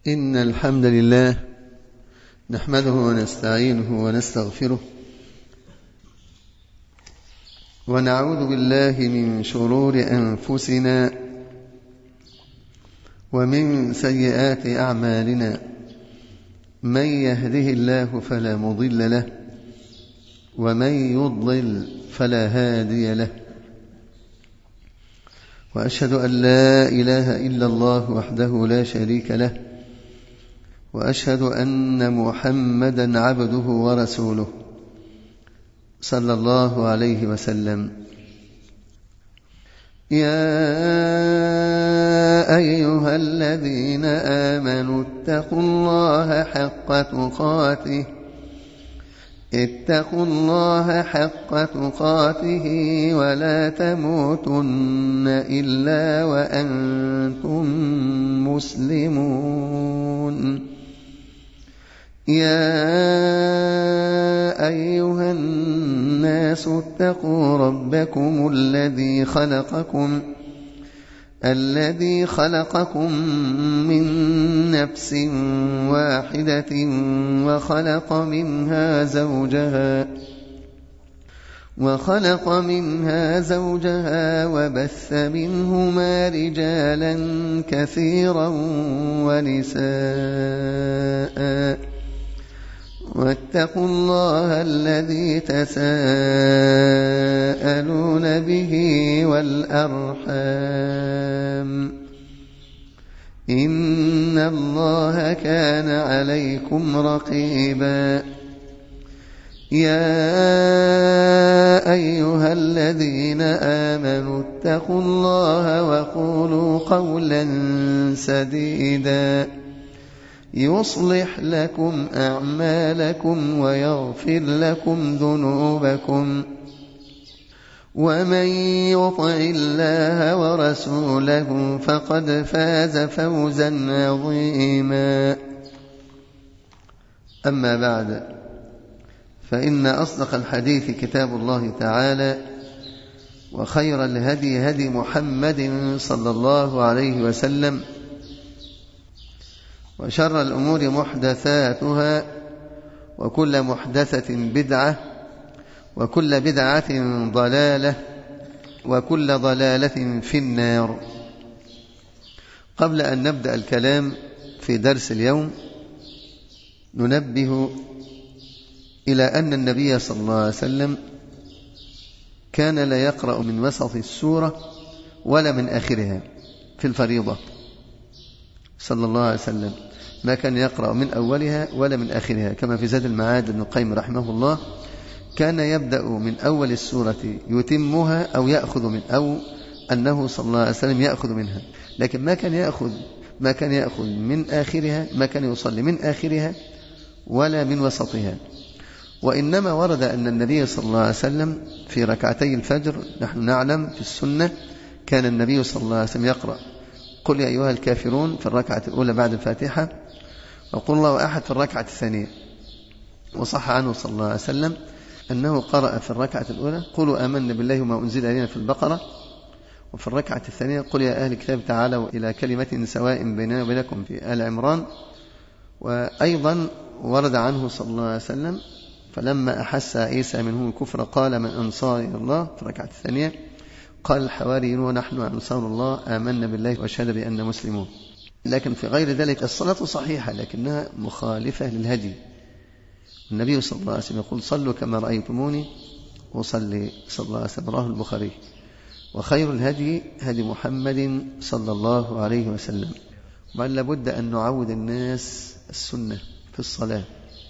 إن الحمد لله نحمده ونستعينه ونستغفره ونعوذ بالله من شرور أنفسنا ومن سيئات أعمالنا. من يهده الله فلا مضل له ومن يضلل فلا هادي له، وأشهد أن لا إله إلا الله وحده لا شريك له، وأشهد أن محمدا عبده ورسوله صلى الله عليه وسلم. يا أيها الذين آمنوا اتقوا الله حق تقاته ولا تموتن إلا وأنتم مسلمون. يا أيها الناس اتقوا ربكم الذي خلقكم من نفس واحدة وخلق منها زوجها وبث منهما رجالا كثيرا ونساء، واتقوا الله الذي تساءلون به والأرحام، إن الله كان عليكم رقيبا. يا أيها الذين آمنوا اتقوا الله وقولوا قولا سديدا يصلح لكم أعمالكم ويغفر لكم ذنوبكم، ومن يطع الله ورسوله فقد فاز فوزا عظيما. أما بعد، فإن أصدق الحديث كتاب الله تعالى، وخير الهدي هدي محمد صلى الله عليه وسلم، وشر الأمور محدثاتها، وكل محدثة بدعة، وكل بدعة ضلالة، وكل ضلالة في النار. قبل أن نبدأ الكلام في درس اليوم، ننبه إلى أن النبي صلى الله عليه وسلم كان لا يقرأ من وسط السورة ولا من آخرها في الفريضة صلى الله عليه وسلم، ما كان يقرأ من أولها ولا من آخرها، كما في زاد المعاد ابن القيم رحمه الله كان يبدأ من أول السورة يتمها أو يأخذ أنه صلى الله عليه وسلم يأخذ منها، لكن ما كان يأخذ من آخرها، ما كان يصلي من آخرها ولا من وسطها. وإنما ورد أن النبي صلى الله عليه وسلم في ركعتي الفجر، نحن نعلم في السنة كان النبي صلى الله عليه وسلم يقرأ قل يا أيها الكافرون في الركعة الأولى بعد الفاتحة، وقل الله أحد في الركعة الثانية. وصح عنه صلى الله عليه وسلم أنه قرأ في الركعة الأولى قولوا آمنا بالله وما أنزل إلينا في البقرة، وفي الركعة الثانية قل يا أهل الكتاب تعالوا إلى كلمة سواء بيننا وبينكم في آل عمران. وأيضا ورد عنه صلى الله عليه وسلم فلما أحس عيسى منهم الكفر قال من أنصاري إلى الله في الركعة الثانية، قال الحواريون ونحن أنصار الله آمنا بالله واشهد بأننا مسلمون. لكن في غير ذلك الصلاة صحيحة لكنها مخالفة للهدي. النبي صلى الله عليه وسلم يقول صلوا كما رأيتموني وصلي صلى الله عليه وسلم، رواه البخاري. وخير الهدي هدي محمد صلى الله عليه وسلم. بل لابد أن نعود الناس السنة في الصلاة.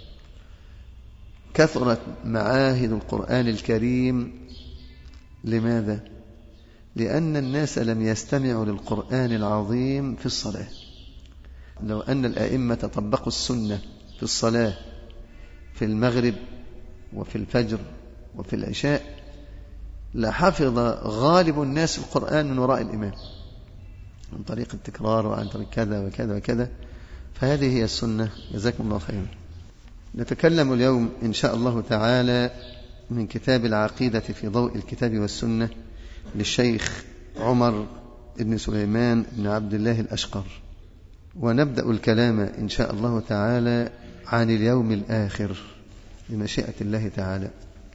كثرت معاهد القرآن الكريم. لماذا؟ لأن الناس لم يستمعوا للقرآن العظيم في الصلاة. لو أن الأئمة طبقوا السنة في الصلاة في المغرب وفي الفجر وفي العشاء لحفظ غالب الناس القرآن من وراء الإمام من طريق التكرار وعن طريق كذا وكذا وكذا. فهذه هي السنة. جزاكم الله خيرا. نتكلم اليوم إن شاء الله تعالى من كتاب العقيدة في ضوء الكتاب والسنة للشيخ عمر بن سليمان بن عبد الله الأشقر ونبدأ الكلام إن شاء الله تعالى عن اليوم الآخر بمشيئة الله تعالى.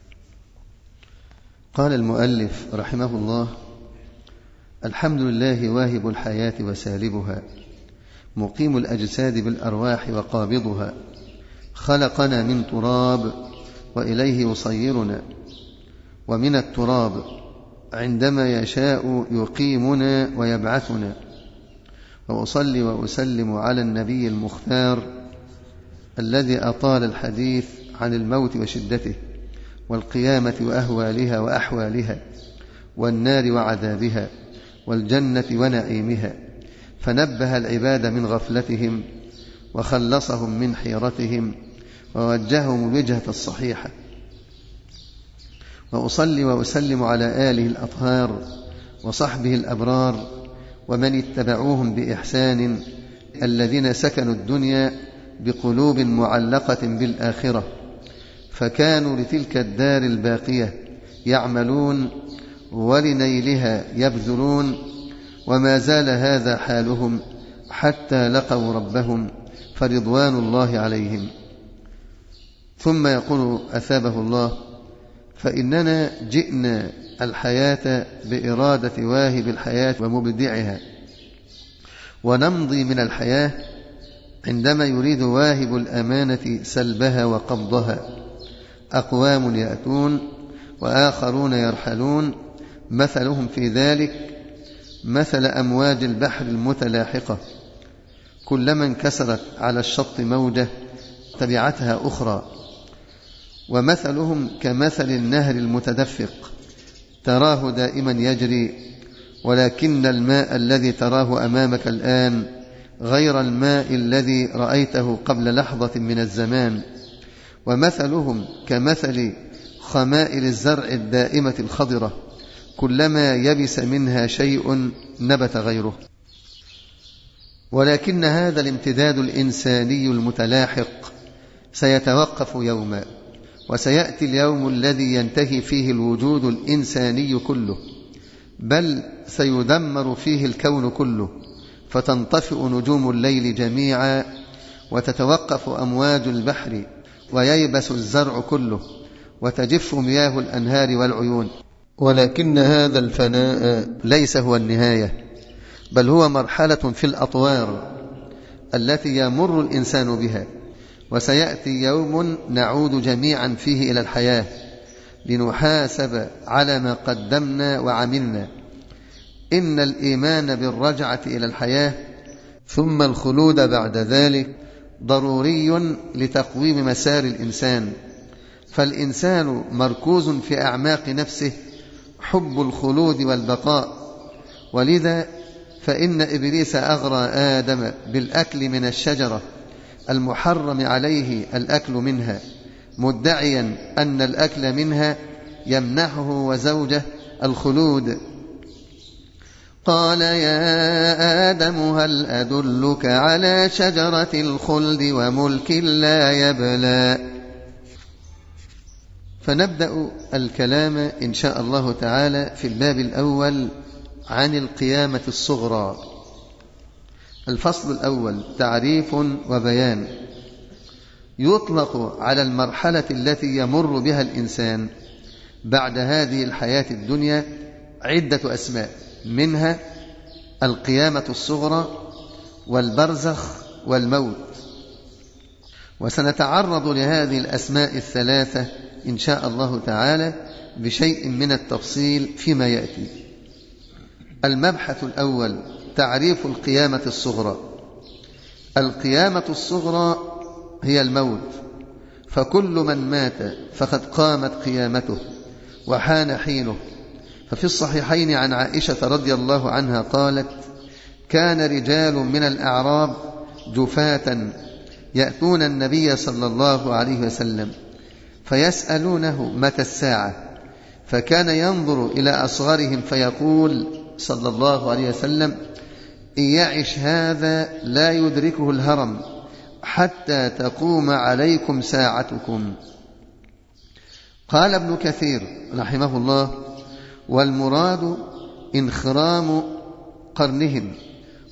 قال المؤلف رحمه الله: الحمد لله واهب الحياة وسالبها، مقيم الأجساد بالأرواح وقابضها، خلقنا من تراب وإليه يصيرنا، ومن التراب عندما يشاء يقيمنا ويبعثنا. وأصلي وأسلم على النبي المختار الذي أطال الحديث عن الموت وشدته، والقيامة وأهوالها وأحوالها، والنار وعذابها، والجنة ونعيمها، فنبه العباد من غفلتهم وخلصهم من حيرتهم ووجههم الوجهة الصحيحة. وأصلي وأسلم على آله الأطهار وصحبه الأبرار ومن اتبعوهم بإحسان، الذين سكنوا الدنيا بقلوب معلقة بالآخرة، فكانوا لتلك الدار الباقية يعملون ولنيلها يبذلون، وما زال هذا حالهم حتى لقوا ربهم، فرضوان الله عليهم. ثم يقول أثابه الله: فإننا جئنا الحياة بإرادة واهب الحياة ومبدعها، ونمضي من الحياة عندما يريد واهب الأمانة سلبها وقبضها. أقوام يأتون وآخرون يرحلون، مثلهم في ذلك مثل أمواج البحر المتلاحقة، كلما انكسرت على الشط موجة تبعتها أخرى. ومثلهم كمثل النهر المتدفق، تراه دائما يجري، ولكن الماء الذي تراه أمامك الآن غير الماء الذي رأيته قبل لحظة من الزمان. ومثلهم كمثل خمائل الزرع الدائمة الخضرة، كلما يبس منها شيء نبت غيره. ولكن هذا الامتداد الإنساني المتلاحق سيتوقف يوما، وسيأتي اليوم الذي ينتهي فيه الوجود الإنساني كله، بل سيدمر فيه الكون كله، فتنطفئ نجوم الليل جميعا، وتتوقف أمواج البحر، وييبس الزرع كله، وتجف مياه الأنهار والعيون. ولكن هذا الفناء ليس هو النهاية، بل هو مرحلة في الأطوار التي يمر الإنسان بها. وسيأتي يوم نعود جميعا فيه إلى الحياة، لنحاسب على ما قدمنا وعملنا. إن الإيمان بالرجعة إلى الحياة ثم الخلود بعد ذلك ضروري لتقويم مسار الإنسان، فالإنسان مركوز في أعماق نفسه حب الخلود والبقاء. ولذا فإن إبليس أغرى آدم بالأكل من الشجرة المحرم عليه الأكل منها، مدعيا أن الأكل منها يمنحه وزوجه الخلود. قال: يا آدم هل أدلك على شجرة الخلد وملك لا يبلى. فنبدأ الكلام إن شاء الله تعالى في الباب الأول عن القيامة الصغرى. الفصل الأول: تعريف وبيان. يطلق على المرحلة التي يمر بها الإنسان بعد هذه الحياة الدنيا عدة أسماء، منها القيامة الصغرى والبرزخ والموت. وسنتعرض لهذه الأسماء الثلاثة إن شاء الله تعالى بشيء من التفصيل فيما يأتي. المبحث الأول: تعريف القيامة الصغرى. القيامة الصغرى هي الموت، فكل من مات فقد قامت قيامته وحان حينه. ففي الصحيحين عن عائشة رضي الله عنها قالت: كان رجال من الأعراب جفاة يأتون النبي صلى الله عليه وسلم فيسألونه متى الساعة، فكان ينظر إلى أصغرهم فيقول صلى الله عليه وسلم: إن يعش هذا لا يدركه الهرم حتى تقوم عليكم ساعتكم. قال ابن كثير رحمه الله: والمراد انخرام قرنهم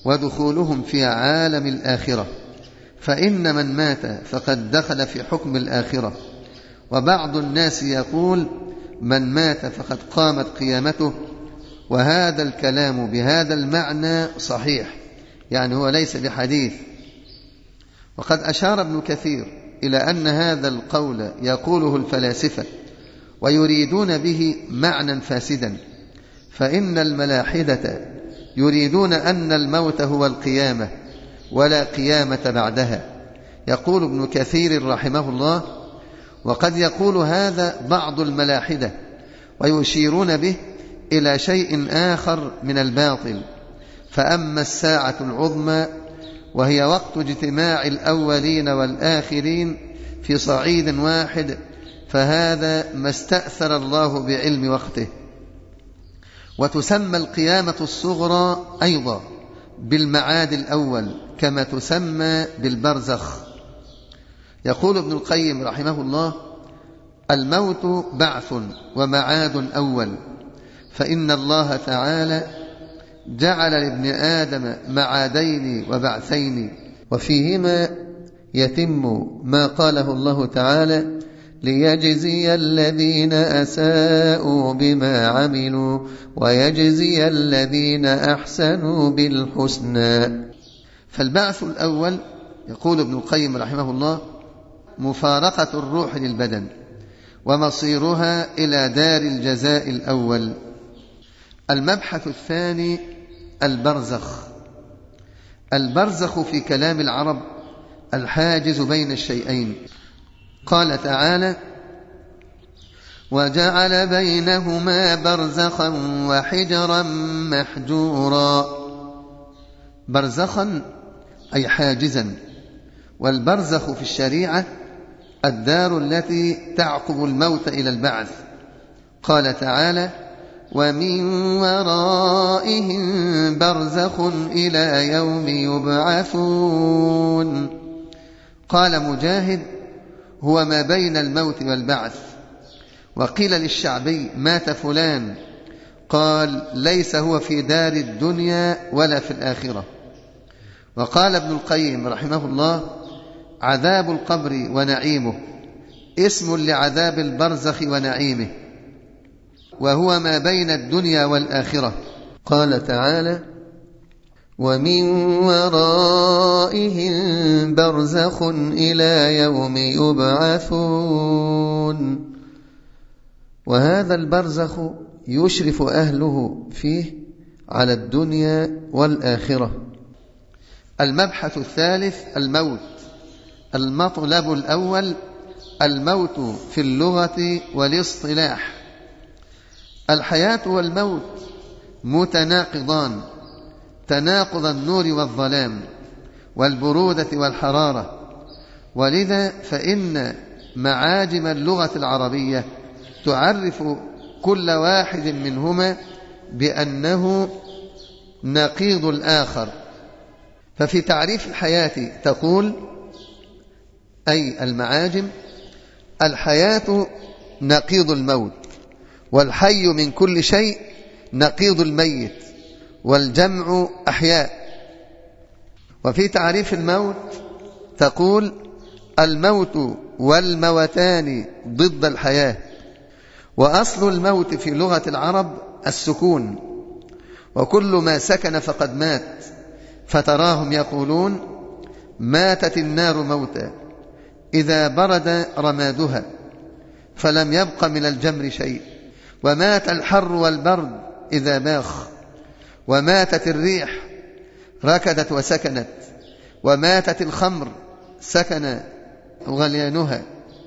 ودخولهم في عالم الآخرة، فإن من مات فقد دخل في حكم الآخرة. وبعض الناس يقول من مات فقد قامت قيامته، وهذا الكلام بهذا المعنى صحيح، يعني هو ليس بحديث. وقد أشار ابن كثير إلى أن هذا القول يقوله الفلاسفة ويريدون به معنى فاسدا، فإن الملاحدة يريدون أن الموت هو القيامة ولا قيامة بعدها. يقول ابن كثير رحمه الله: وقد يقول هذا بعض الملاحدة ويشيرون به إلى شيء آخر من الباطل. فأما الساعة العظمى وهي وقت اجتماع الأولين والآخرين في صعيد واحد، فهذا ما استأثر الله بعلم وقته. وتسمى القيامة الصغرى أيضا بالمعاد الأول كما تسمى بالبرزخ. يقول ابن القيم رحمه الله: الموت بعث ومعاد أول، فإن الله تعالى جعل لابن آدم معادين وبعثين، وفيهما يتم ما قاله الله تعالى: ليجزي الذين أساءوا بما عملوا ويجزي الذين أحسنوا بالحسنى. فالبعث الأول، يقول ابن القيم رحمه الله، مفارقة الروح للبدن ومصيرها إلى دار الجزاء الأول. المبحث الثاني البرزخ. البرزخ في كلام العرب الحاجز بين الشيئين. قال تعالى: وجعل بينهما برزخا وحجرا محجورا. برزخا أي حاجزا. والبرزخ في الشريعة الدار التي تعقب الموت إلى البعث. قال تعالى: ومن ورائهم برزخ إلى يوم يبعثون. قال مجاهد: هو ما بين الموت والبعث. وقيل للشعبي: مات فلان، قال: ليس هو في دار الدنيا ولا في الآخرة. وقال ابن القيم رحمه الله: عذاب القبر ونعيمه اسم لعذاب البرزخ ونعيمه، وهو ما بين الدنيا والآخرة. قال تعالى: ومن ورائهم برزخ إلى يوم يبعثون. وهذا البرزخ يشرف أهله فيه على الدنيا والآخرة. المبحث الثالث الموت. المطلب الأول الموت في اللغة والاصطلاح. الحياة والموت متناقضان، تناقض النور والظلام والبرودة والحرارة. ولذا فإن معاجم اللغة العربية تعرف كل واحد منهما بأنه نقيض الآخر. ففي تعريف الحياة تقول، أي المعاجم: الحياة نقيض الموت، والحي من كل شيء نقيض الميت، والجمع أحياء. وفي تعريف الموت تقول: الموت والموتان ضد الحياة. وأصل الموت في لغة العرب السكون، وكل ما سكن فقد مات، فتراهم يقولون: ماتت النار موتا إذا برد رمادها فلم يبق من الجمر شيء، ومات الحر والبرد إذا باخ، وماتت الريح ركدت وسكنت، وماتت الخمر سكن غليانها.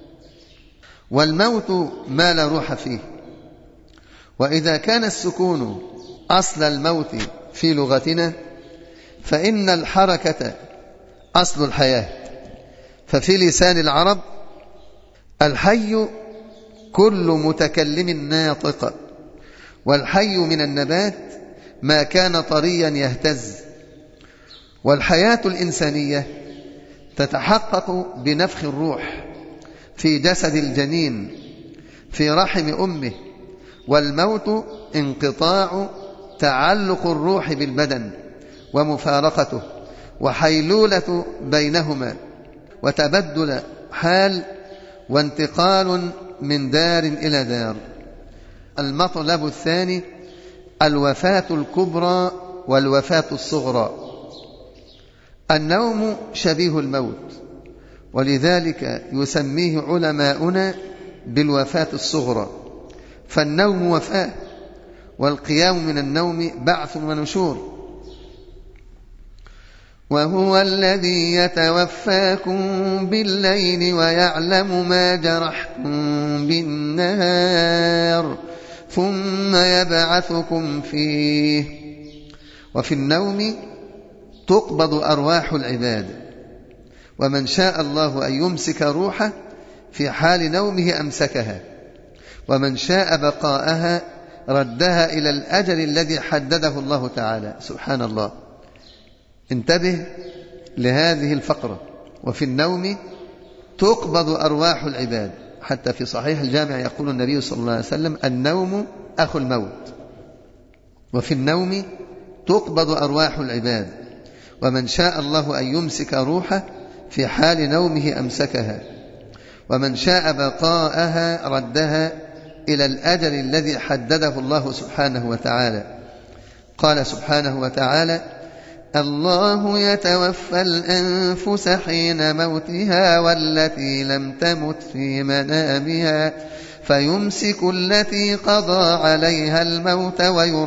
والموت ما لا روح فيه. وإذا كان السكون أصل الموت في لغتنا، فإن الحركة أصل الحياة. ففي لسان العرب الحي كل متكلم ناطق، والحي من النبات ما كان طريا يهتز. والحياة الإنسانية تتحقق بنفخ الروح في جسد الجنين في رحم أمه، والموت انقطاع تعلق الروح بالبدن ومفارقته وحيلولة بينهما وتبدل حال وانتقال من دار إلى دار. المطلب الثاني الوفاة الكبرى والوفاة الصغرى. النوم شبيه الموت، ولذلك يسميه علماؤنا بالوفاة الصغرى، فالنوم وفاة، والقيام من النوم بعث ونشور. وهو الذي يتوفاكم بالليل ويعلم ما جرحتم بالنهار ثم يبعثكم فيه. وفي النوم تقبض أرواح العباد، ومن شاء الله أن يمسك روحه في حال نومه أمسكها، ومن شاء بقاءها ردها إلى الأجل الذي حدده الله تعالى. سبحان الله. انتبه لهذه الفقرة. وفي النوم تقبض أرواح العباد، حتى في صحيح الجامع يقول النبي صلى الله عليه وسلم: النوم أخو الموت. وفي النوم تقبض أرواح العباد، ومن شاء الله أن يمسك روحه في حال نومه أمسكها، ومن شاء بقاءها ردها إلى الأجل الذي حدده الله سبحانه وتعالى. قال سبحانه وتعالى: الله يتوفى الأنفس حين موتها والتي لم تمت في منامها فيمسك التي قضى عليها الموت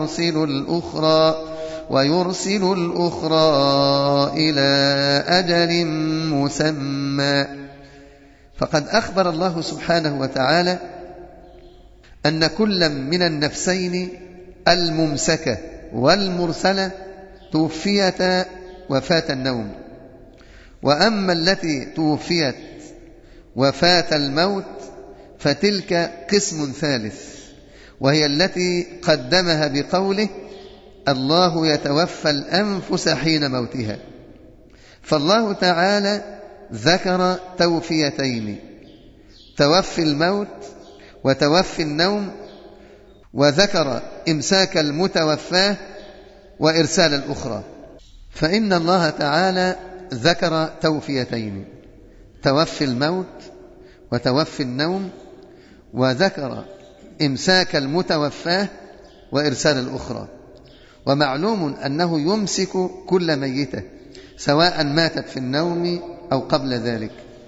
ويرسل الأخرى إلى أجل مسمى. فقد أخبر الله سبحانه وتعالى أن كل من النفسين الممسكة والمرسلة توفيتا وفاة النوم. وأما التي توفيت وفاة الموت فتلك قسم ثالث، وهي التي قدمها بقوله: الله يتوفى الأنفس حين موتها. فالله تعالى ذكر توفيتين: توفي الموت وتوفي النوم، وذكر إمساك المتوفاه وإرسال الأخرى. فإن الله تعالى ذكر توفيتين: توفي الموت وتوفي النوم، وذكر إمساك المتوفاه وإرسال الأخرى. ومعلوم أنه يمسك كل ميتة سواء ماتت في النوم أو قبل ذلك،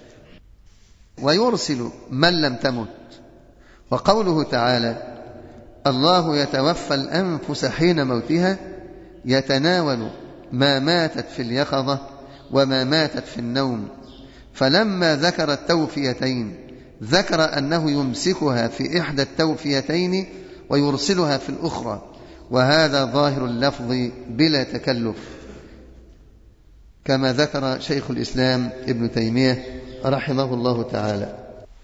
ويرسل من لم تمت. وقوله تعالى: الله يتوفى الأنفس حين موتها يتناول ما ماتت في اليقظة وما ماتت في النوم. فلما ذكر التوفيتين ذكر أنه يمسكها في إحدى التوفيتين ويرسلها في الأخرى، وهذا ظاهر اللفظ بلا تكلف، كما ذكر شيخ الإسلام ابن تيمية رحمه الله تعالى.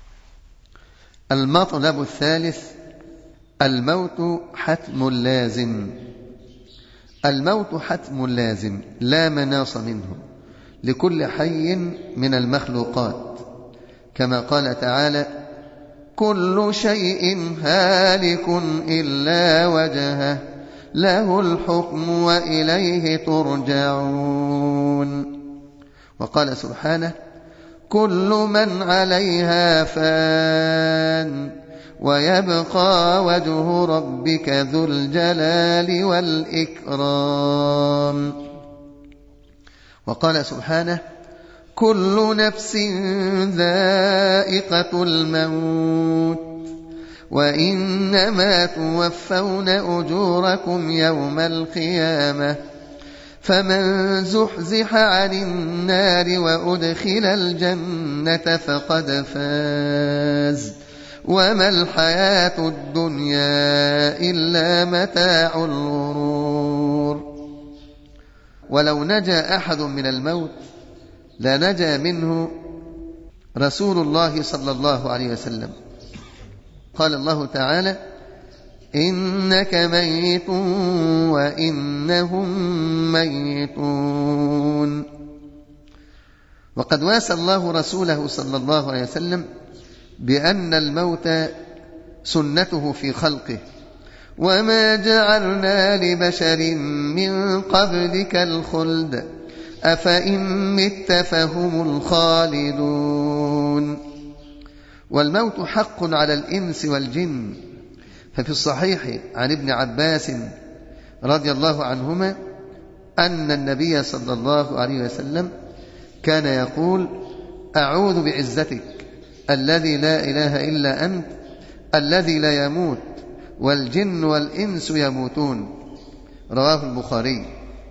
المطلب الثالث الموت حتم لازم. الموت حتم لازم لا مناص منه لكل حي من المخلوقات، كما قال تعالى: كل شيء هالك إلا وجهه له الحكم وإليه ترجعون. وقال سبحانه: كل من عليها فان ويبقى وجه ربك ذو الجلال والإكرام. وقال سبحانه: كل نفس ذائقة الموت وإنما توفون أجوركم يوم القيامة فمن زحزح عن النار وأدخل الجنة فقد فاز وما الحياة الدنيا إلا متاع الغرور. ولو نجا أحد من الموت لنجا منه رسول الله صلى الله عليه وسلم. قال الله تعالى: إنك ميت وإنهم ميتون. وقد واسى الله رسوله صلى الله عليه وسلم بأن الموت سنته في خلقه، وما جعلنا لبشر من قبلك الخلد أفإن مت فهم الخالدون. والموت حق على الإنس والجن، ففي الصحيح عن ابن عباس رضي الله عنهما أن النبي صلى الله عليه وسلم كان يقول: أعوذ بعزتك الذي لا إله إلا أنت الذي لا يموت والجن والإنس يموتون. رواه البخاري.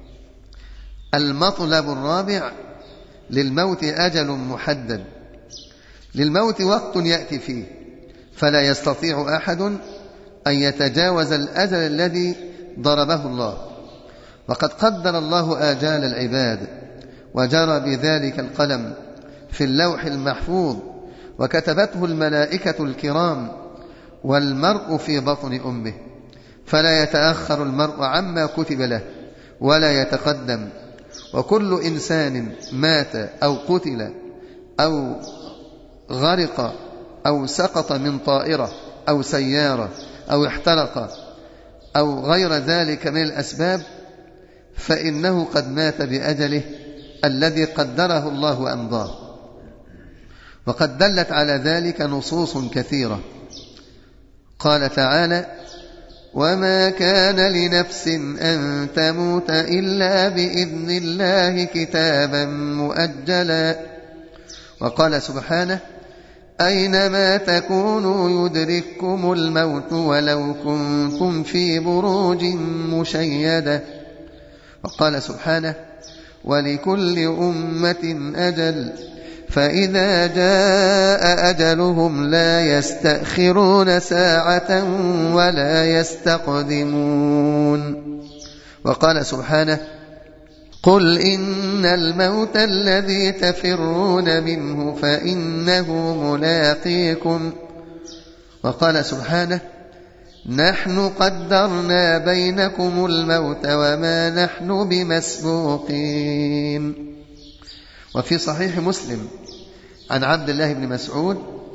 المطلب الرابع: للموت أجل محدد. للموت وقت يأتي فيه فلا يستطيع أحد أن يتجاوز الأجل الذي ضربه الله، وقد قدر الله آجال العباد وجرى بذلك القلم في اللوح المحفوظ وكتبته الملائكة الكرام، والمرء في بطن أمه، فلا يتأخر المرء عما كتب له ولا يتقدم. وكل إنسان مات أو قتل أو غرق أو سقط من طائرة أو سيارة أو احترق أو غير ذلك من الأسباب فإنه قد مات بأجله الذي قدره الله وأمضاه. وقد دلت على ذلك نصوص كثيرة. قال تعالى: وما كان لنفس أن تموت إلا بإذن الله كتابا مؤجلا. وقال سبحانه: أينما تكونوا يدرككم الموت ولو كنتم في بروج مشيدة. وقال سبحانه: ولكل أمة أجل فإذا جاء أجلهم لا يستأخرون ساعة ولا يستقدمون. وقال سبحانه: قل إن الموت الذي تفرون منه فإنه ملاقيكم. وقال سبحانه: نحن قدرنا بينكم الموت وما نحن بمسبوقين. وفي صحيح مسلم عن عبد الله بن مسعود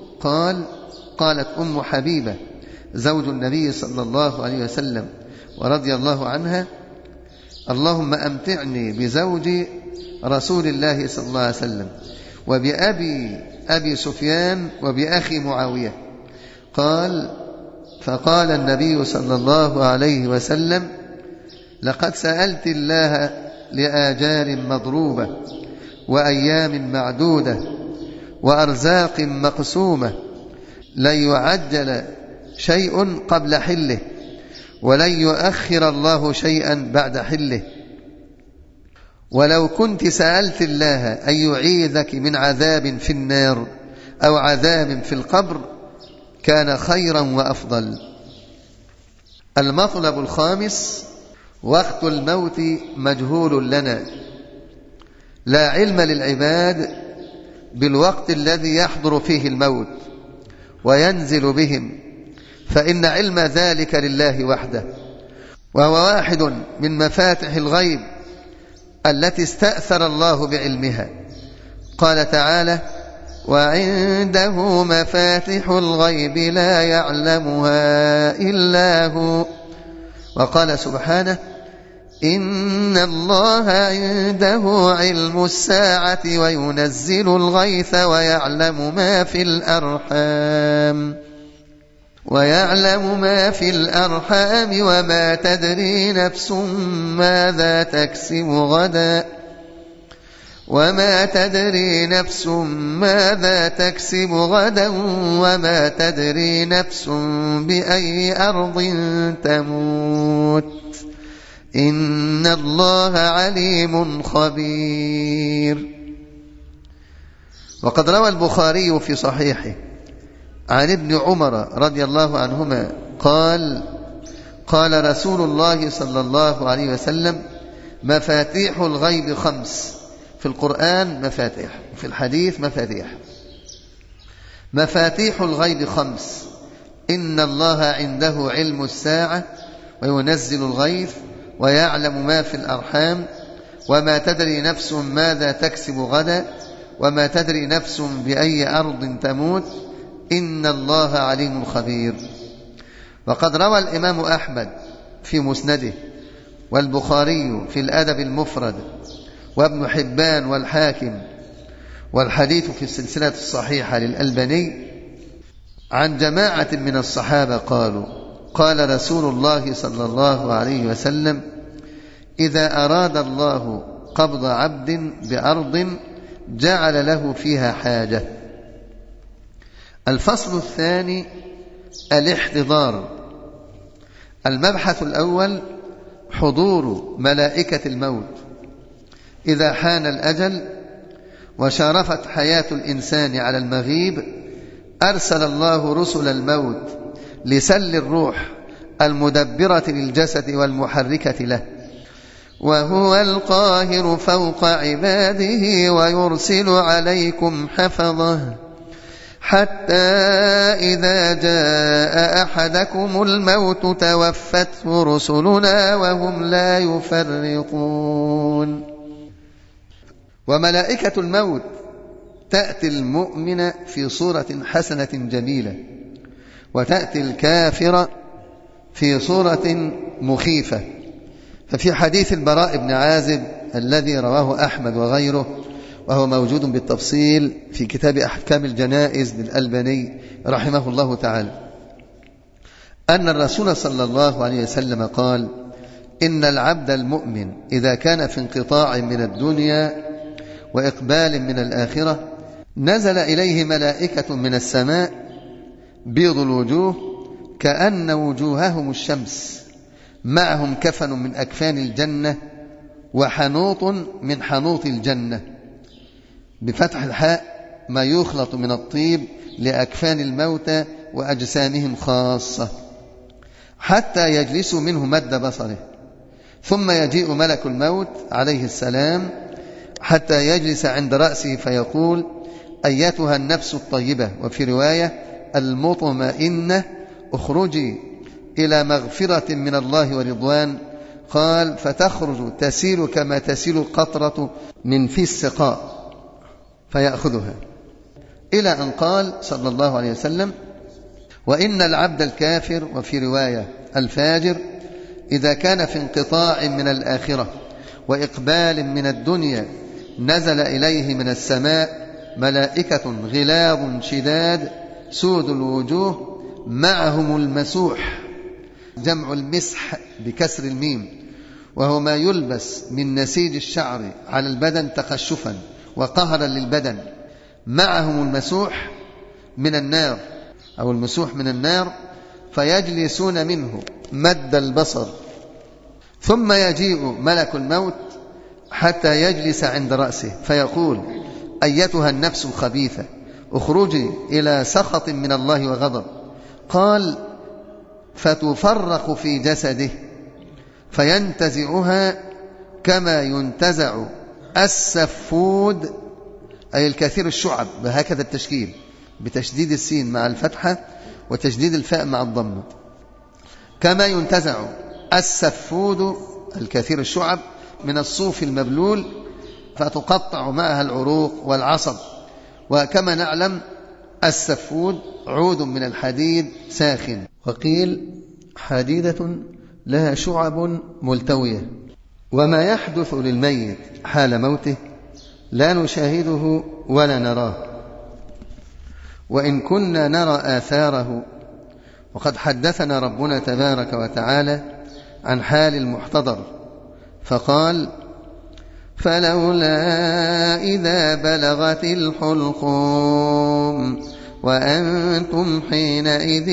قالت أم حبيبة زوج النبي صلى الله عليه وسلم ورضي الله عنها: اللهم أمتعني بزوج رسول الله صلى الله عليه وسلم وبأبي سفيان وبأخي معاوية. فقال النبي صلى الله عليه وسلم: لقد سألت الله لآجال مضروبة وأيام معدودة وأرزاق مقسومة، لن يعجل شيء قبل حله ولن يؤخر الله شيئا بعد حله. ولو كنت سألت الله أن يعيذك من عذاب في النار أو عذاب في القبر كان خيرا وأفضل. المطلب الخامس: وقت الموت مجهول لنا، لا علم للعباد بالوقت الذي يحضر فيه الموت وينزل بهم، فإن علم ذلك لله وحده، وهو واحد من مفاتح الغيب التي استأثر الله بعلمها. قال تعالى: وعنده مفاتح الغيب لا يعلمها إلا هو. وقال سبحانه: إن الله عنده علم الساعة وينزل الغيث ويعلم ما في الأرحام وما تدري نفس ماذا تكسب غدا وما تدري نفس بأي أرض تموت إن الله عليم خبير. وقد روى البخاري في صحيحه عن ابن عمر رضي الله عنهما قال رسول الله صلى الله عليه وسلم: مفاتيح الغيب 5. في القرآن مفاتيح، في الحديث مفاتيح. مفاتيح الغيب 5: إن الله عنده علم الساعة وينزل الغيث ويعلم ما في الأرحام وما تدري نفس ماذا تكسب غدا وما تدري نفس بأي أرض تموت إن الله عليم خبير. وقد روى الإمام أحمد في مسنده والبخاري في الأدب المفرد وابن حبان والحاكم والحديث في السلسلة الصحيحة للألباني عن جماعة من الصحابة قالوا: قال رسول الله صلى الله عليه وسلم: إذا أراد الله قبض عبد بأرض جعل له فيها حاجة. الفصل الثاني: الاحتضار. المبحث الأول: حضور ملائكة الموت إذا حان الأجل وشارفت حياة الإنسان على المغيب، أرسل الله رسل الموت لسل الروح المدبرة للجسد والمحركة له، وهو القاهر فوق عباده ويرسل عليكم حفظه حتى إذا جاء أحدكم الموت توفته رسلنا وهم لا يفرطون. وملائكة الموت تأتي المؤمن في صورة حسنة جميلة، وتأتي الكافر في صورة مخيفة. ففي حديث البراء بن عازب الذي رواه أحمد وغيره، وهو موجود بالتفصيل في كتاب أحكام الجنائز للألباني رحمه الله تعالى، أن الرسول صلى الله عليه وسلم قال: إن العبد المؤمن إذا كان في انقطاع من الدنيا وإقبال من الآخرة نزل إليه ملائكة من السماء بيض الوجوه كأن وجوههم الشمس، معهم كفن من أكفان الجنة وحنوط من حنوط الجنة، بفتح الحاء ما يخلط من الطيب لأكفان الموتى وأجسامهم خاصة، حتى يجلسوا منه مد بصره، ثم يجيء ملك الموت عليه السلام حتى يجلس عند رأسه فيقول: أيتها النفس الطيبة، وفي رواية المطمئنة، اخرجي إلى مغفرة من الله ورضوان. قال: فتخرج تسيل كما تسيل القطرة من في السقاء فيأخذها، إلى أن قال صلى الله عليه وسلم: وإن العبد الكافر، وفي رواية الفاجر، إذا كان في انقطاع من الآخرة وإقبال من الدنيا نزل إليه من السماء ملائكة غلاظ شداد سود الوجوه، معهم المسوح، جمع المسح بكسر الميم، وهو ما يلبس من نسيج الشعر على البدن تخشفا وقهرا للبدن، معهم المسوح من النار أو المسوح من النار، فيجلسون منه مد البصر، ثم يجيء ملك الموت حتى يجلس عند رأسه فيقول: أيتها النفس الخبيثة، اخرجي إلى سخط من الله وغضب. قال: فتفرق في جسده فينتزعها كما ينتزع السفود، أي الكثير الشعب، بهكذا التشكيل، بتشديد السين مع الفتحة وتشديد الفاء مع الضمة، كما ينتزع السفود الكثير الشعب من الصوف المبلول، فتقطع معها العروق والعصب. وكما نعلم السفود عود من الحديد ساخن، وقيل حديدة لها شعب ملتوية. وما يحدث للميت حال موته لا نشاهده ولا نراه، وإن كنا نرى آثاره. وقد حدثنا ربنا تبارك وتعالى عن حال المحتضر فقال: فلولا إذا بلغت الحلقوم وأنتم حينئذ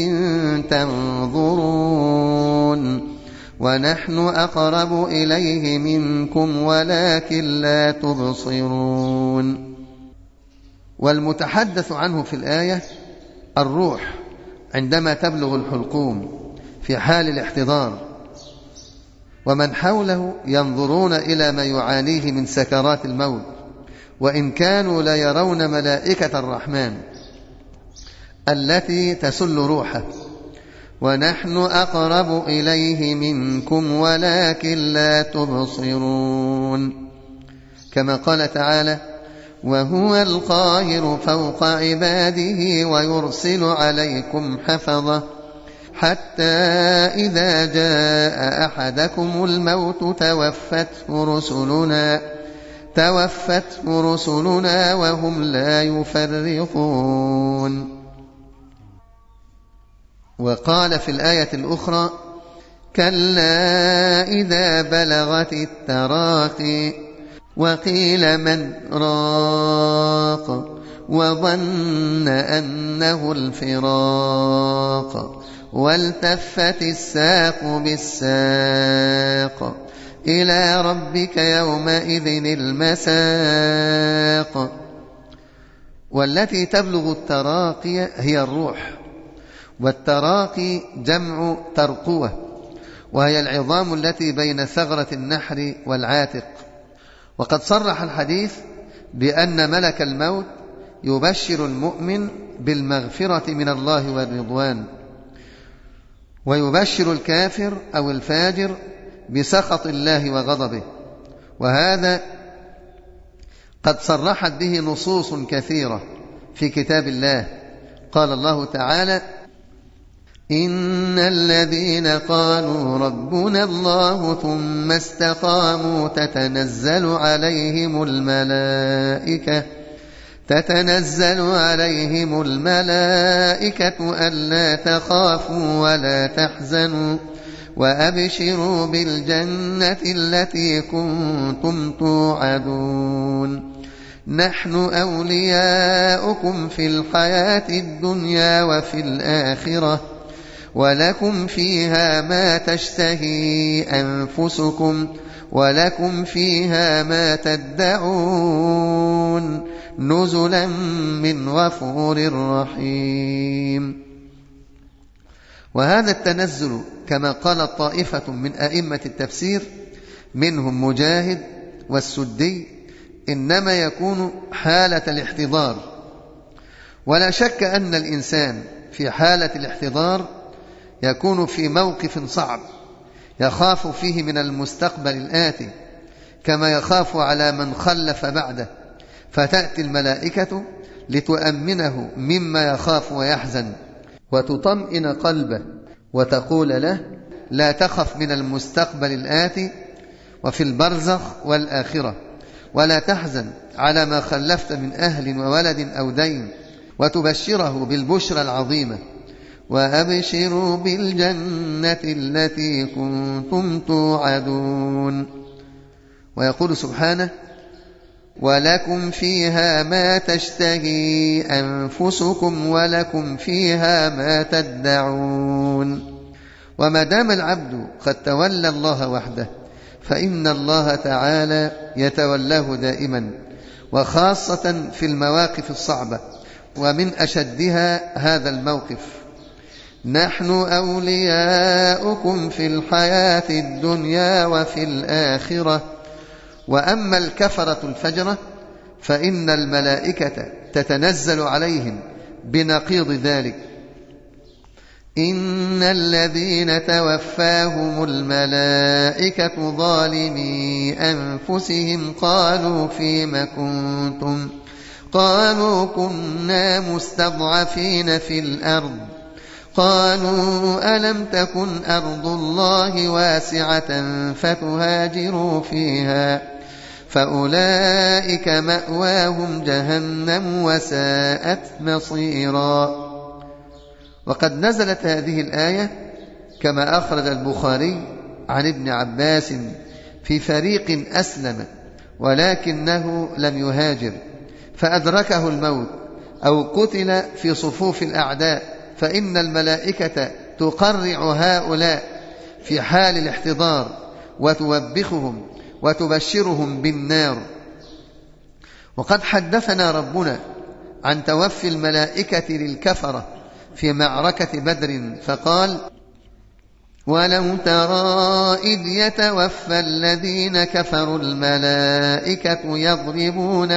تنظرون ونحن أقرب إليه منكم ولكن لا تبصرون. والمتحدث عنه في الآية الروح عندما تبلغ الحلقوم في حال الاحتضار، ومن حوله ينظرون إلى ما يعانيه من سكرات الموت، وإن كانوا ليرون ملائكة الرحمن التي تسل روحه، ونحن أقرب إليه منكم ولكن لا تبصرون. كما قال تعالى: وهو القاهر فوق عباده ويرسل عليكم حفظة حتى إذا جاء أحدكم الموت توفته رسلنا وهم لا يفرطون. وقال في الآية الأخرى: كلا إذا بلغت التراقي وقيل من راق وظن أنه الفراق والتفت الساق بالساق إلى ربك يومئذ المساق. والتي تبلغ التراقي هي الروح، والتراقي جمع ترقوة، وهي العظام التي بين ثغرة النحر والعاتق. وقد صرح الحديث بأن ملك الموت يبشر المؤمن بالمغفرة من الله والرضوان، ويبشر الكافر أو الفاجر بسخط الله وغضبه. وهذا قد صرحت به نصوص كثيرة في كتاب الله. قال الله تعالى: إن الذين قالوا ربنا الله ثم استقاموا تتنزل عليهم الملائكة ألا تخافوا ولا تحزنوا وأبشروا بالجنة التي كنتم توعدون نحن أولياؤكم في الحياة الدنيا وفي الآخرة ولكم فيها ما تشتهي أنفسكم ولكم فيها ما تدعون نزلا من غفور رحيم. وهذا التنزل كما قال طائفة من أئمة التفسير منهم مجاهد والسدي إنما يكون حالة الاحتضار. ولا شك أن الإنسان في حالة الاحتضار يكون في موقف صعب يخاف فيه من المستقبل الآتي، كما يخاف على من خلف بعده، فتأتي الملائكة لتؤمنه مما يخاف ويحزن وتطمئن قلبه وتقول له: لا تخف من المستقبل الآتي وفي البرزخ والآخرة، ولا تحزن على ما خلفت من أهل وولد أو دين، وتبشره بالبشرى العظيمة: وأبشروا بالجنة التي كنتم توعدون. ويقول سبحانه: ولكم فيها ما تشتهي أنفسكم ولكم فيها ما تدعون. وما دام العبد قد تولى الله وحده فإن الله تعالى يتولاه دائما، وخاصة في المواقف الصعبة، ومن أشدها هذا الموقف: نحن أولياؤكم في الحياة الدنيا وفي الآخرة. وأما الكفرة الفجرة فإن الملائكة تتنزل عليهم بنقيض ذلك: إن الذين توفاهم الملائكة ظالمي أنفسهم قالوا فيم كنتم قالوا كنا مستضعفين في الأرض قالوا ألم تكن أرض الله واسعة فتهاجروا فيها فأولئك مأواهم جهنم وساءت مصيرا. وقد نزلت هذه الآية كما أخرج البخاري عن ابن عباس في فريق أسلم ولكنه لم يهاجر فأدركه الموت أو قتل في صفوف الأعداء، فإن الملائكة تقرع هؤلاء في حال الاحتضار وتوبخهم وتبشرهم بالنار. وقد حدثنا ربنا عن توفي الملائكة للكفرة في معركة بدر فقال: ولو ترى إذ يتوفى الذين كفروا الملائكة يضربون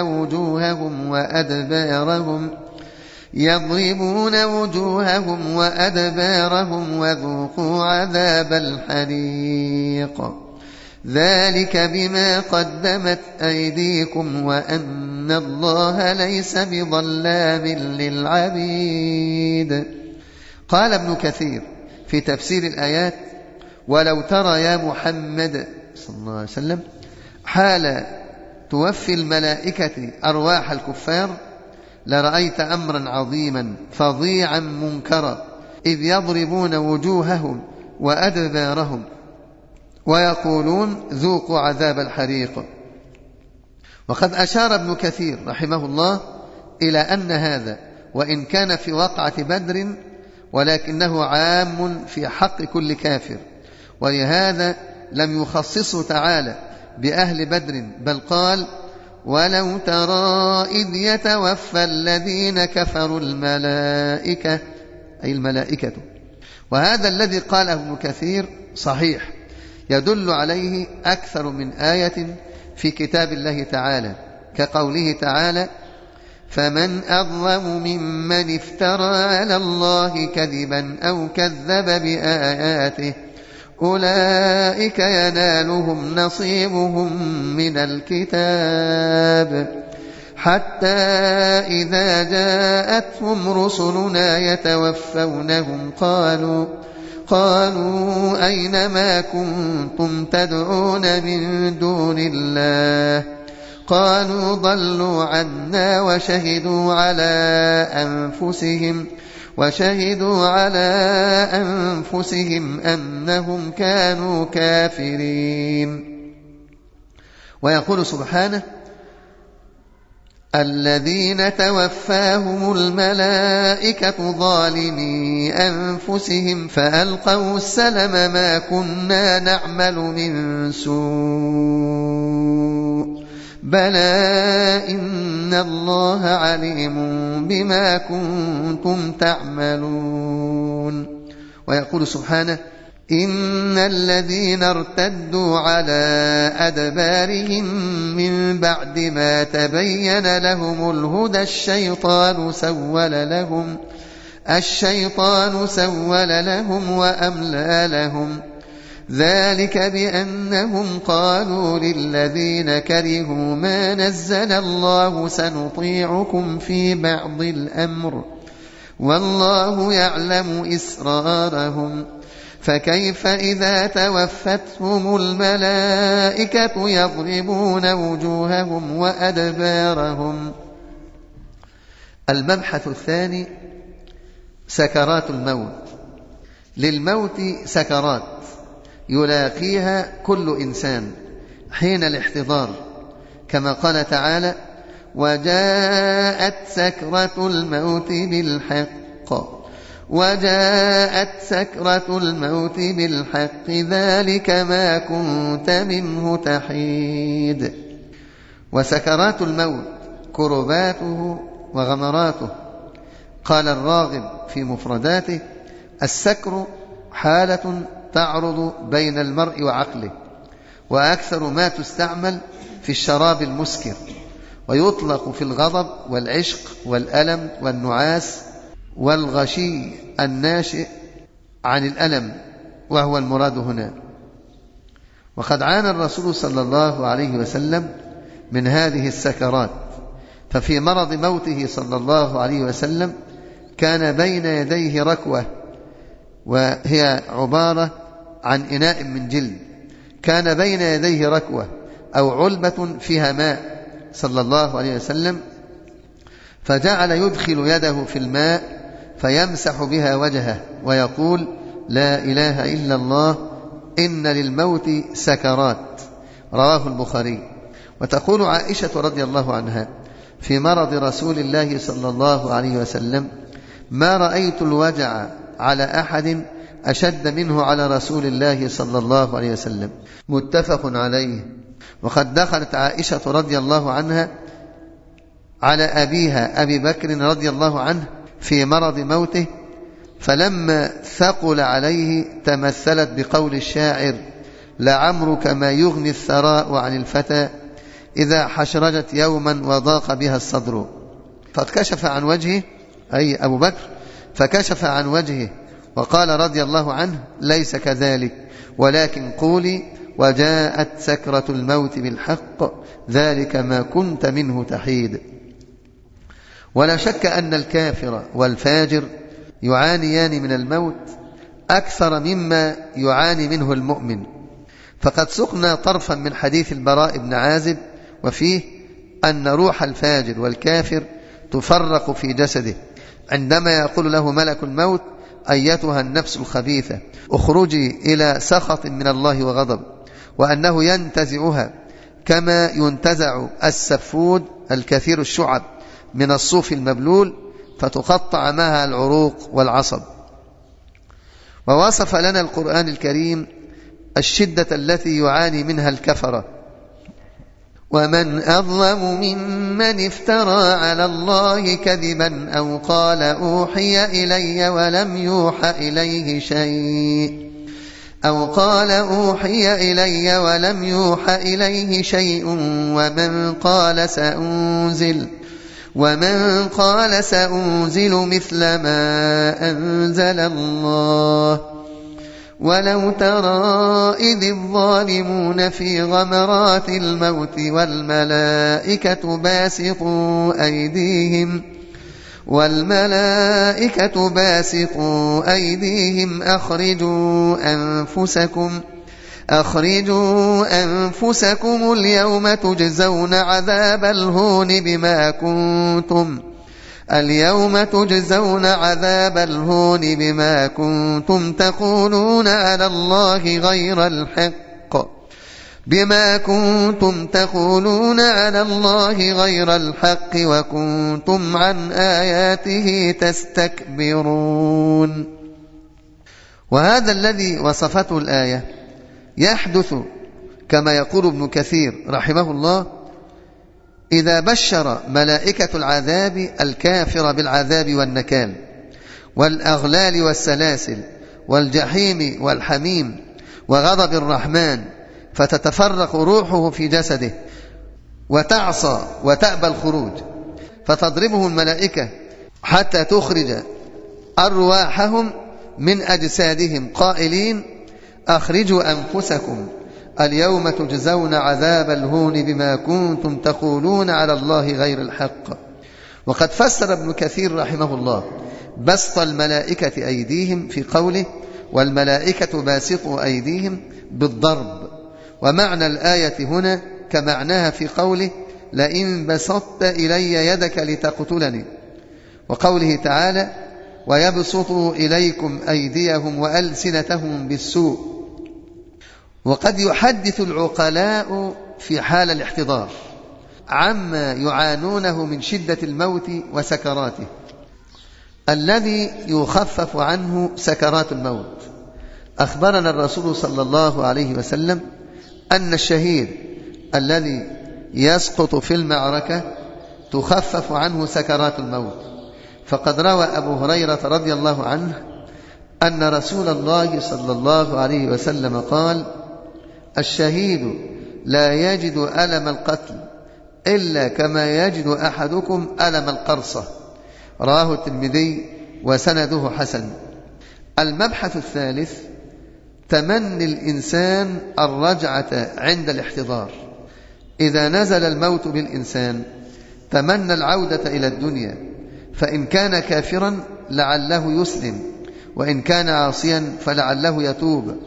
وجوههم وأدبارهم وذوقوا عذاب الحريق ذلك بما قدمت أيديكم وأن الله ليس بظلام للعبيد. قال ابن كثير في تفسير الآيات: ولو ترى يا محمد صلى الله عليه وسلم حال توفي الملائكة أرواح الكفار لرأيت أمرا عظيما فظيعا منكرا إذ يضربون وجوههم وأدبارهم ويقولون ذوقوا عذاب الحريق. وقد أشار ابن كثير رحمه الله إلى أن هذا وإن كان في وقعة بدر ولكنه عام في حق كل كافر، ولهذا لم يخصصه تعالى بأهل بدر، بل قال: ولو ترى إذ يتوفى الذين كفروا الملائكة، أي الملائكة. وهذا الذي قاله ابن كثير صحيح، يدل عليه أكثر من آية في كتاب الله تعالى، كقوله تعالى: فمن أظلم ممن افترى على الله كذبا أو كذب بآياته أولئك ينالهم نصيبهم من الكتاب حتى إذا جاءتهم رسلنا يتوفونهم قالوا أين ما كنتم تدعون من دون الله قالوا ضلوا عنا وشهدوا على أنفسهم أنهم كانوا كافرين. ويقول سبحانه: الذين توفاهم الملائكة ظالمي أنفسهم فألقوا السلم ما كنا نعمل من سوء بلى إن الله عليم بما كنتم تعملون. ويقول سبحانه: إن الذين ارتدوا على أدبارهم من بعد ما تبين لهم الهدى الشيطان سول لهم وأملى لهم ذلك بأنهم قالوا للذين كرهوا ما نزل الله سنطيعكم في بعض الأمر والله يعلم إسرارهم فكيف إذا توفتهم الملائكة يضربون وجوههم وأدبارهم. المبحث الثاني: سكرات الموت. للموت سكرات يلاقيها كل إنسان حين الاحتضار، كما قال تعالى: وجاءت سكرة الموت بالحق ذلك ما كنت منه تحيد. وسكرات الموت كرباته وغمراته. قال الراغب في مفرداته: السكر حالة تعرض بين المرء وعقله، وأكثر ما تستعمل في الشراب المسكر، ويطلق في الغضب والعشق والألم والنعاس والغشي الناشئ عن الألم، وهو المراد هنا. وقد عانى الرسول صلى الله عليه وسلم من هذه السكرات، ففي مرض موته صلى الله عليه وسلم كان بين يديه ركوة، وهي عبارة عن إناء من جلد، كان بين يديه ركوة أو علبة فيها ماء صلى الله عليه وسلم، فجعل يدخل يده في الماء فيمسح بها وجهه ويقول: لا إله إلا الله إن للموت سكرات. رواه البخاري. وتقول عائشة رضي الله عنها في مرض رسول الله صلى الله عليه وسلم: ما رأيت الوجع على أحد أشد منه على رسول الله صلى الله عليه وسلم. متفق عليه. وقد دخلت عائشة رضي الله عنها على أبيها أبي بكر رضي الله عنه في مرض موته، فلما ثقل عليه تمثلت بقول الشاعر: لعمرك ما يغني الثراء عن الفتى إذا حشرجت يوما وضاق بها الصدر. فكشف عن وجهه، أي أبو بكر، فكشف عن وجهه وقال رضي الله عنه: ليس كذلك، ولكن قولي: وجاءت سكرة الموت بالحق ذلك ما كنت منه تحيد. ولا شك أن الكافر والفاجر يعانيان من الموت أكثر مما يعاني منه المؤمن. فقد سقنا طرفا من حديث البراء بن عازب وفيه أن روح الفاجر والكافر تفرق في جسده عندما يقول له ملك الموت: أيتها النفس الخبيثة اخرجي إلى سخط من الله وغضب، وأنه ينتزعها كما ينتزع السفود الكثير الشعب من الصوف المبلول، فتقطع معها العروق والعصب. ووصف لنا القرآن الكريم الشدة التي يعاني منها الكفرة: ومن أظلم ممن افترى على الله كذبا أو قال أوحي إلي ولم يوحى إليه شيء ومن قال سأنزل مثل ما أنزل الله. ولو ترى إذ الظالمون في غمرات الموت والملائكة باسطوا أيديهم أخرجوا أنفسكم اليوم تجزون عذاب الهون بما كنتم تقولون على الله غير الحق وكنتم عن آياته تستكبرون. وهذا الذي وصفته الآية يحدث كما يقول ابن كثير رحمه الله إذا بشر ملائكة العذاب الكافر بالعذاب والنكال والأغلال والسلاسل والجحيم والحميم وغضب الرحمن، فتتفرق روحه في جسده وتعصى وتأبى الخروج، فتضربه الملائكة حتى تخرج أرواحهم من أجسادهم قائلين: أخرجوا أنفسكم اليوم تجزون عذاب الهون بما كنتم تقولون على الله غير الحق. وقد فسر ابن كثير رحمه الله بسط الملائكة أيديهم في قوله: والملائكة باسطوا أيديهم بالضرب، ومعنى الآية هنا كمعناها في قوله: لئن بسطت إلي يدك لتقتلني، وقوله تعالى: ويبسطوا إليكم أيديهم وألسنتهم بالسوء. وقد يحدث العقلاء في حال الاحتضار عما يعانونه من شدة الموت وسكراته. الذي يخفف عنه سكرات الموت، أخبرنا الرسول صلى الله عليه وسلم أن الشهيد الذي يسقط في المعركة تخفف عنه سكرات الموت. فقد روى أبو هريرة رضي الله عنه أن رسول الله صلى الله عليه وسلم قال: الشهيد لا يجد ألم القتل إلا كما يجد أحدكم ألم القرصة. رواه الترمذي وسنده حسن. المبحث الثالث: تمني الإنسان الرجعة عند الاحتضار. إذا نزل الموت بالإنسان تمنى العودة إلى الدنيا، فإن كان كافرا لعله يسلم، وإن كان عاصيا فلعله يتوب.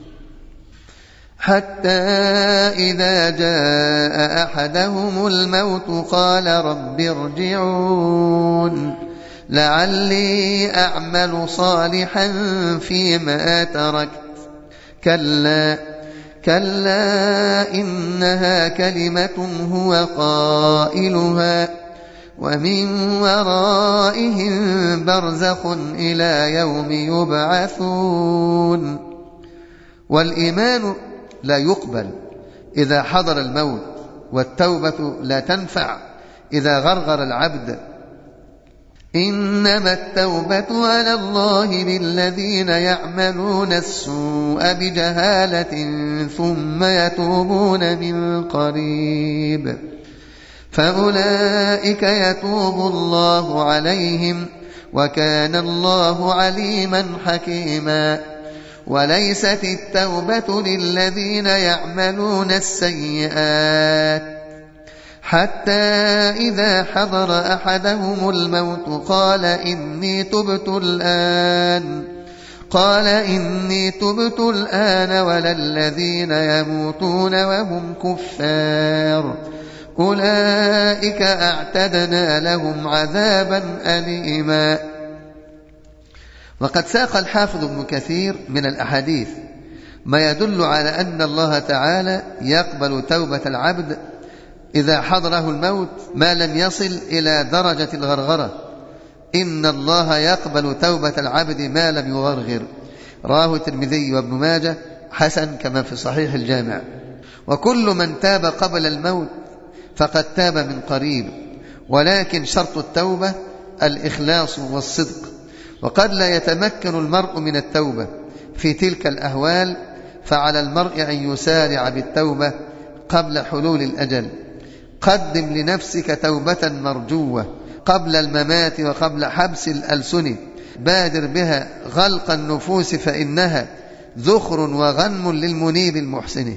حتى إذا جاء أحدهم الموت قال رب ارجعون لعلي أعمل صالحا فيما تركت، كلا إنها كلمة هو قائلها ومن ورائهم برزخ إلى يوم يبعثون. والإيمان لا يقبل إذا حضر الموت، والتوبة لا تنفع إذا غرغر العبد. إنما التوبة على الله للذين يعملون السوء بجهالة ثم يتوبون من قريب فأولئك يتوب الله عليهم وكان الله عليما حكيما. وليست التوبة للذين يعملون السيئات حتى إذا حضر أحدهم الموت قال إني تبت الآن قال إني تبت الآن ولا الذين يموتون وهم كفار أولئك أعتدنا لهم عذابا أليما. وقد ساق الحافظ ابن كثير من الأحاديث ما يدل على أن الله تعالى يقبل توبة العبد إذا حضره الموت ما لم يصل إلى درجة الغرغرة. إن الله يقبل توبة العبد ما لم يغرغر، رواه الترمذي وابن ماجه حسن كما في صحيح الجامع. وكل من تاب قبل الموت فقد تاب من قريب، ولكن شرط التوبة الإخلاص والصدق، وقد لا يتمكن المرء من التوبة في تلك الأهوال، فعلى المرء أن يسارع بالتوبة قبل حلول الأجل. قدم لنفسك توبة مرجوة قبل الممات وقبل حبس الألسن، بادر بها غلق النفوس فإنها ذخر وغنم للمنيب المحسن.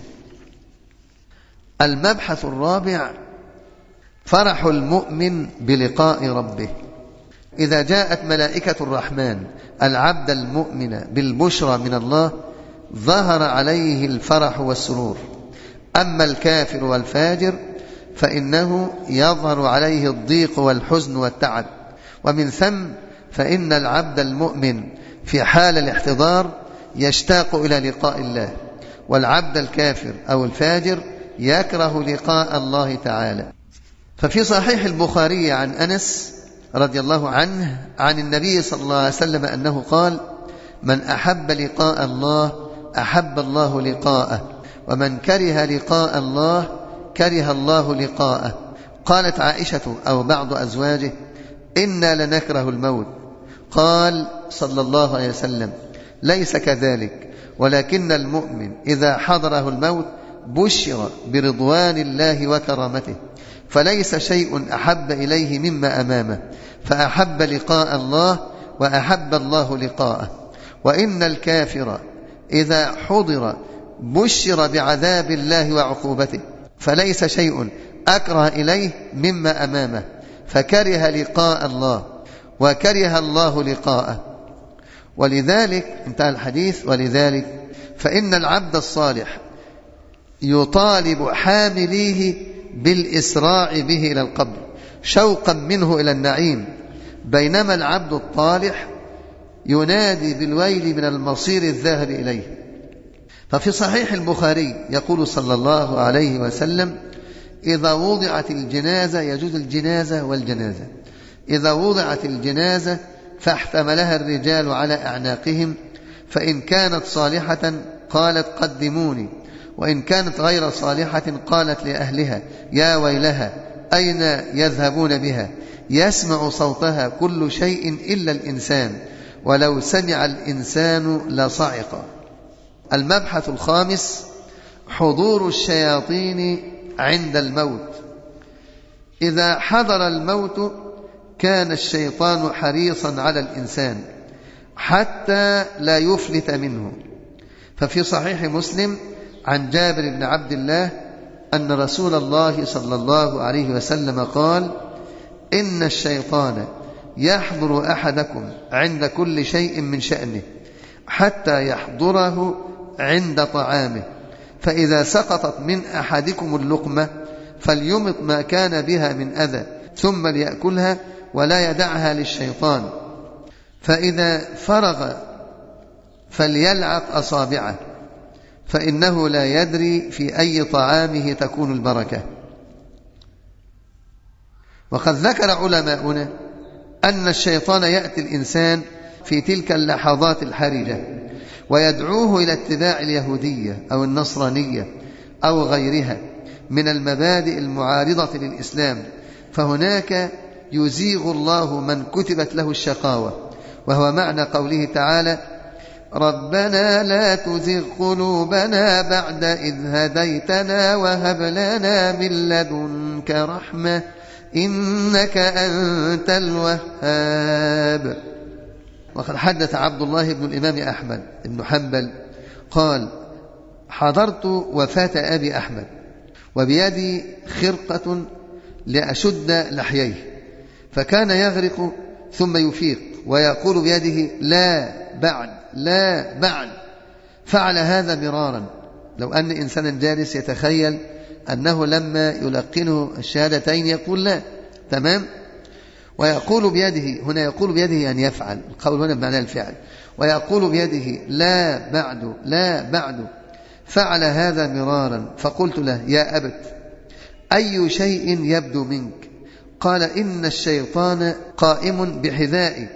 المبحث الرابع: فرح المؤمن بلقاء ربه. إذا جاءت ملائكة الرحمن العبد المؤمن بالبشرى من الله ظهر عليه الفرح والسرور. أما الكافر والفاجر فإنه يظهر عليه الضيق والحزن والتعب، ومن ثم فإن العبد المؤمن في حال الاحتضار يشتاق إلى لقاء الله، والعبد الكافر أو الفاجر يكره لقاء الله تعالى. ففي صحيح البخاري عن أنس رضي الله عنه عن النبي صلى الله عليه وسلم أنه قال: من أحب لقاء الله أحب الله لقاءه، ومن كره لقاء الله كره الله لقاءه. قالت عائشة أو بعض أزواجه: إنا لنكره الموت. قال صلى الله عليه وسلم: ليس كذلك، ولكن المؤمن إذا حضره الموت بشر برضوان الله وكرامته، فليس شيء أحب إليه مما أمامه، فأحب لقاء الله وأحب الله لقاءه. وإن الكافر إذا حضر بشر بعذاب الله وعقوبته، فليس شيء أكره إليه مما أمامه، فكره لقاء الله وكره الله لقاءه. ولذلك انتهى الحديث. ولذلك فإن العبد الصالح يطالب حامليه بالإسراع به إلى القبر شوقا منه إلى النعيم، بينما العبد الطالح ينادي بالويل من المصير الذاهب إليه. ففي صحيح البخاري يقول صلى الله عليه وسلم: إذا وضعت الجنازة، يجوز الجنازة والجنازة، إذا وضعت الجنازة فاحتملها الرجال على أعناقهم، فإن كانت صالحة قالت قدموني، وإن كانت غير صالحة قالت لأهلها يا ويلها أين يذهبون بها، يسمع صوتها كل شيء إلا الإنسان، ولو سمع الإنسان لصعق. المبحث الخامس: حضور الشياطين عند الموت. إذا حضر الموت كان الشيطان حريصا على الإنسان حتى لا يفلت منه. ففي صحيح مسلم عن جابر بن عبد الله أن رسول الله صلى الله عليه وسلم قال: إن الشيطان يحضر أحدكم عند كل شيء من شأنه حتى يحضره عند طعامه، فإذا سقطت من أحدكم اللقمة فليمط ما كان بها من أذى ثم ليأكلها ولا يدعها للشيطان، فإذا فرغ فليلعق أصابعه، فإنه لا يدري في أي طعامه تكون البركة. وقد ذكر علماؤنا أن الشيطان يأتي الإنسان في تلك اللحظات الحرجة ويدعوه إلى اتباع اليهودية أو النصرانية أو غيرها من المبادئ المعارضة للإسلام، فهناك يزيغ الله من كتبت له الشقاوة، وهو معنى قوله تعالى: ربنا لا تزغ قلوبنا بعد إذ هديتنا وهب لنا من لدنك رحمة إنك أنت الوهاب. وقد حدث عبد الله بن الإمام أحمد بن حنبل قال: حضرت وفاة أبي أحمد وبيدي خرقة لأشد لحييه، فكان يغرق ثم يفيق ويقول بيده: لا بعد لا بعد. فعل هذا مرارا. لو أن إنسانا جالس يتخيل أنه لما يلقنه الشهادتين يقول لا، تمام، ويقول بيده، هنا يقول بيده أن يفعل، القول هنا بمعنى الفعل، ويقول بيده لا بعد لا بعد. فعل هذا مرارا. فقلت له يا أبت أي شيء يبدو منك؟ قال إن الشيطان قائم بحذائي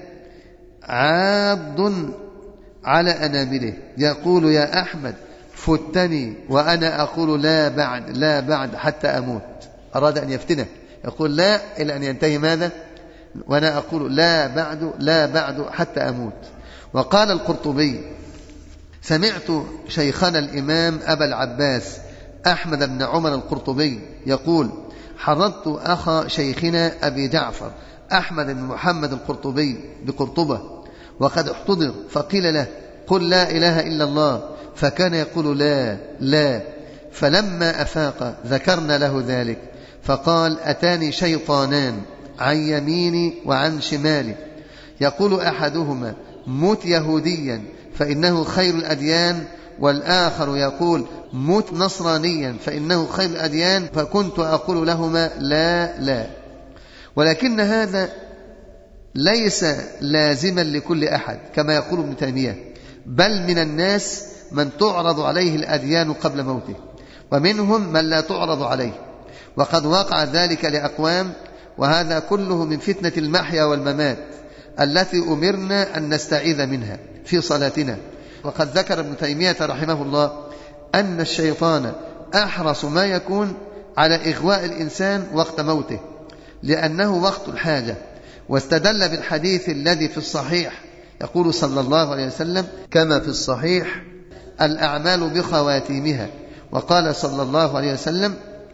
عاض على أنامله يقول يا أحمد فتني وأنا أقول لا بعد لا بعد حتى أموت. أراد أن يفتنه، يقول لا إلى أن ينتهي ماذا؟ وأنا أقول لا بعد لا بعد حتى أموت. وقال القرطبي سمعت شيخنا الإمام أبا العباس أحمد بن عمر القرطبي يقول حضرت أخا شيخنا أبي جعفر أحمد بن محمد القرطبي بقرطبة وقد احتضر، فقيل له قل لا إله إلا الله، فكان يقول لا لا. فلما أفاق ذكرنا له ذلك، فقال أتاني شيطانان عن يميني وعن شمالي، يقول أحدهما موت يهوديا فإنه خير الأديان، والآخر يقول موت نصرانيا فإنه خير الأديان، فكنت أقول لهما لا لا. ولكن هذا ليس لازما لكل أحد كما يقول ابن تيمية، بل من الناس من تعرض عليه الأديان قبل موته، ومنهم من لا تعرض عليه، وقد وقع ذلك لأقوام، وهذا كله من فتنة المحيا والممات التي أمرنا أن نستعيذ منها في صلاتنا. وقد ذكر ابن تيمية رحمه الله أن الشيطان أحرص ما يكون على إغواء الإنسان وقت موته لأنه وقت الحاجة، واستدل بالحديث الذي في الصحيح يقول صلى الله عليه وسلم كما في الصحيح الأعمال بخواتيمها. وقال صلى الله عليه وسلم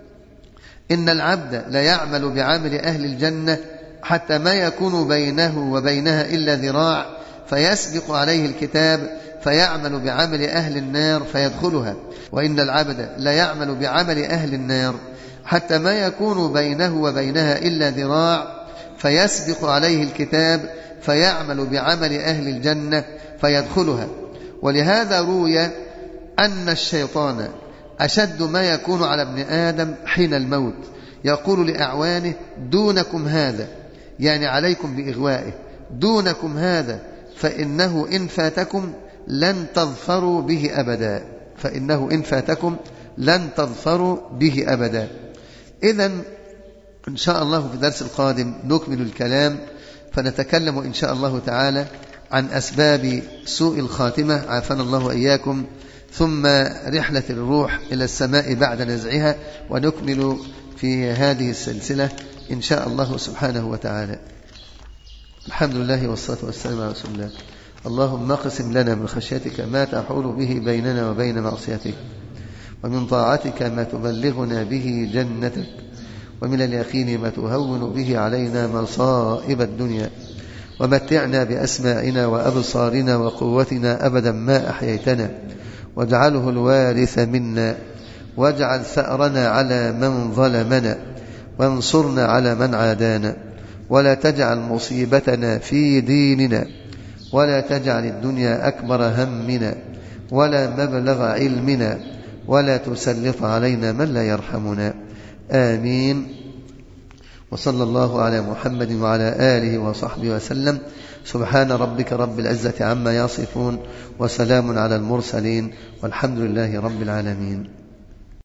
إن العبد لا يعمل بعمل أهل الجنة حتى ما يكون بينه وبينها إلا ذراع، فيسبق عليه الكتاب فيعمل بعمل أهل النار فيدخلها، وإن العبد لا يعمل بعمل أهل النار حتى ما يكون بينه وبينها إلا ذراع، فيسبق عليه الكتاب فيعمل بعمل أهل الجنة فيدخلها. ولهذا روي أن الشيطان أشد ما يكون على ابن آدم حين الموت، يقول لأعوانه دونكم هذا، يعني عليكم بإغوائه، دونكم هذا فإنه إن فاتكم لن تظفروا به أبدا، فإنه إن فاتكم لن تظفروا به أبدا. إذن إن شاء الله في الدرس القادم نكمل الكلام، فنتكلم إن شاء الله تعالى عن أسباب سوء الخاتمة عافانا الله وإياكم، ثم رحلة الروح إلى السماء بعد نزعها، ونكمل في هذه السلسلة إن شاء الله سبحانه وتعالى. الحمد لله والصلاة والسلام على رسول الله. اللهم اقسم لنا من خشيتك ما تحول به بيننا وبين معصيتك، ومن طاعتك ما تبلغنا به جنتك، ومن اليقين ما تهون به علينا مصائب الدنيا، ومتعنا بأسماعنا وأبصارنا وقوتنا أبدا ما أحييتنا، واجعله الوارث منا، واجعل ثأرنا على من ظلمنا، وانصرنا على من عادانا، ولا تجعل مصيبتنا في ديننا، ولا تجعل الدنيا أكبر همنا ولا مبلغ علمنا، ولا تسلط علينا من لا يرحمنا. آمين. وصلى الله على محمد وعلى آله وصحبه وسلم. سبحان ربك رب العزة عما يصفون، وسلام على المرسلين، والحمد لله رب العالمين.